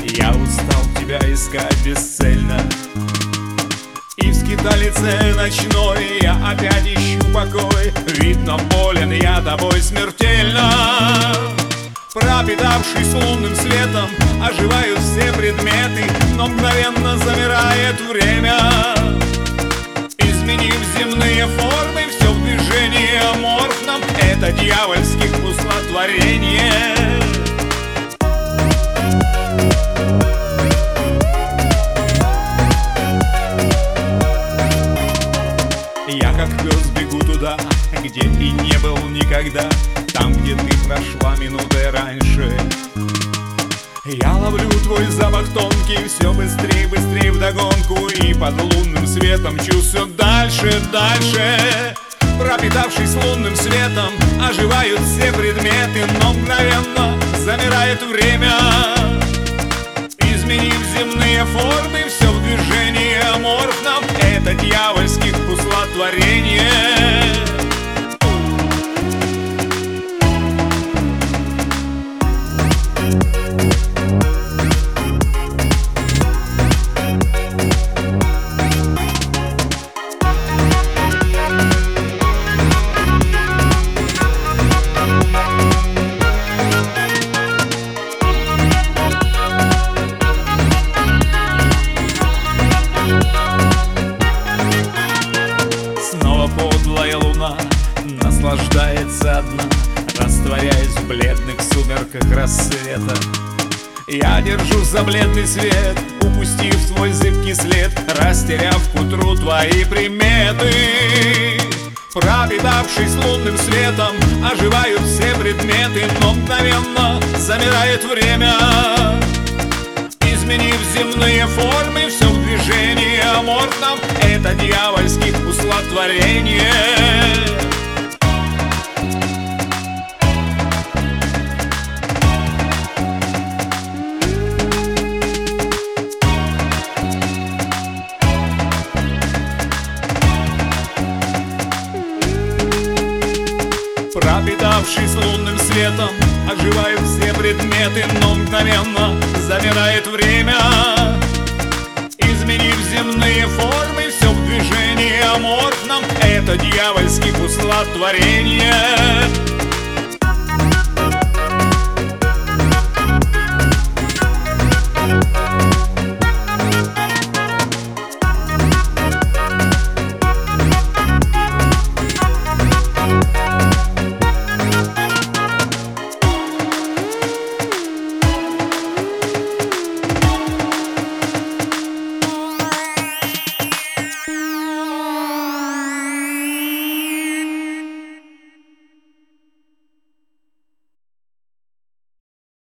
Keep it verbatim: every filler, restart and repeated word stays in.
Я устал тебя искать бесцельно, и в скиталице ночной я опять ищу покой. Видно, болен я тобой смертельно. Пропитавшись лунным светом, оживают все предметы, но мгновенно замирает время. Изменив земные формы, все в движении аморфном. Это дьявольских условотворение. Я как пес бегу туда, где и не был никогда, там, где ты прошла минутой раньше. Я ловлю твой запах тонкий, все быстрее, быстрее вдогонку, и под лунным светом мчу все дальше, дальше. Пропитавшись лунным светом, оживают все предметы, но мгновенно замирает время. Изменив земные формы, все в движении аморфном. Это дьявольских условотворение. Подлая луна наслаждается одна, растворяясь в бледных сумерках рассвета. Я держусь за бледный свет, упустив свой зыбкий след, растеряв к утру твои приметы. Пропитавшись лунным светом, оживают все предметы, но мгновенно замирает время. Изменив земные формы, все в движении аморфном. Это дьявольских условотворение. Пропитавшись лунным светом, оживают все предметы, но мгновенно замирает время. Изменив земные формы, все в движении аморфном. Это дьявольских условотворение.